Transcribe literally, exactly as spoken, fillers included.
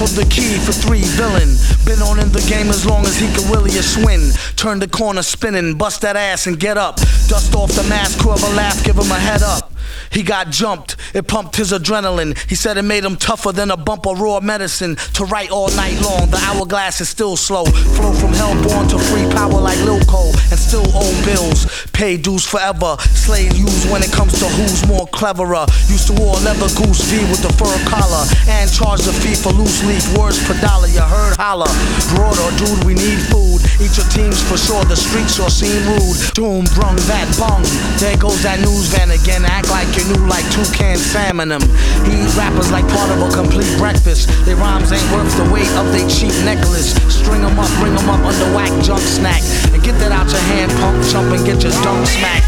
Tripled the key for three, villain. Been on in the game as long as he could willy a swing. Turn the corner spinning, bust that ass and get up. Dust off the mask, whoever laugh, give him a head up. He got jumped, it pumped his adrenaline. He said it made him tougher than a bump of raw medicine. To write all night long, the hourglass is still slow. Flow from hellborn to free power like Lil Cole. And still owe bills, pay dues forever. Slave used when it comes to who's more cleverer. Used to wear leather goose V with the fur collar. And charge the fee for loose leaf, words per dollar, you heard holler. Broader, dude, we need food. Eat your teams for sure, the streets sure seem rude. Doom, brung, that bung. There goes that news van again, act like you knew like toucan salmon them. He eat rappers like part of a complete breakfast. Their rhymes ain't worth the weight of their cheap necklace. String them up, bring them up under whack junk snack. And get that out your hand, pump, chump, and get your dunk smacked.